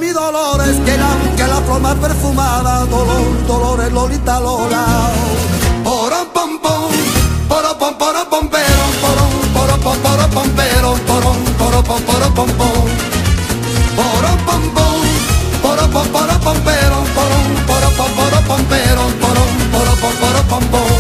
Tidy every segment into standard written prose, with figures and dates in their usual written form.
mi Dolores, que la flor más perfumada, Dolores, Lolita Lola. Porom pom pom, poro pom pero, poro pom pero, poro pom pom. Porom pom pom, poro pom pero, poro pom pero, poro pom pom.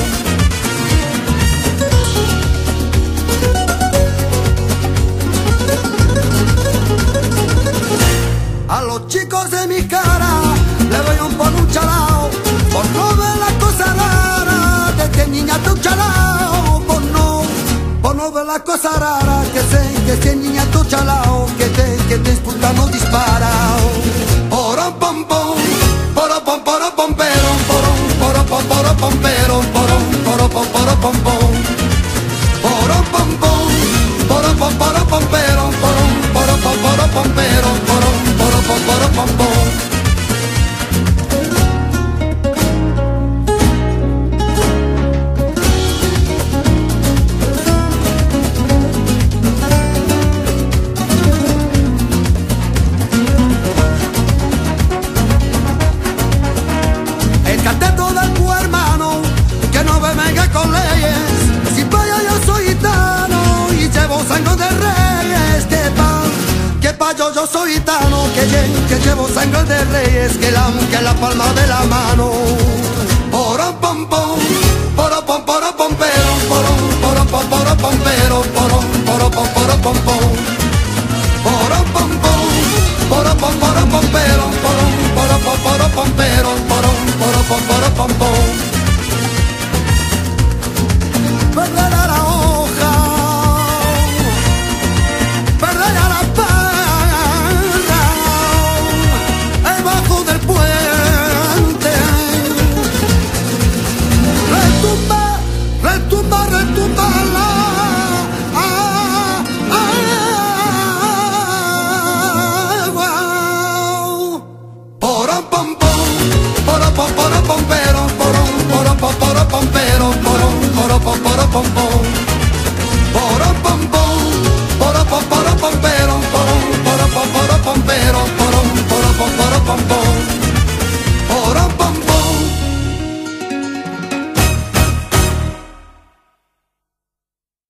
A los chicos de mi cara le doy un chalao, por no ver las cosas raras de que niña tu chalao, por no ver las cosas raras que sé niña tu chalao, que te expulsan o disparao. Porom pom pom, poro pom pero, poro pom pero, poro pom pom. Porom pom pom, poro pom pero, poro pom pero, poro pom pom. El cateto del tu hermano, que no me venga con leyes, si vaya yo soy gitano y llevo sangre de reyes, que pa yo soy gitano, que llevo sangre de reyes, que la palma de la mano. Porom pom pom, poro pom pero, poro pom pero, poro pom pom.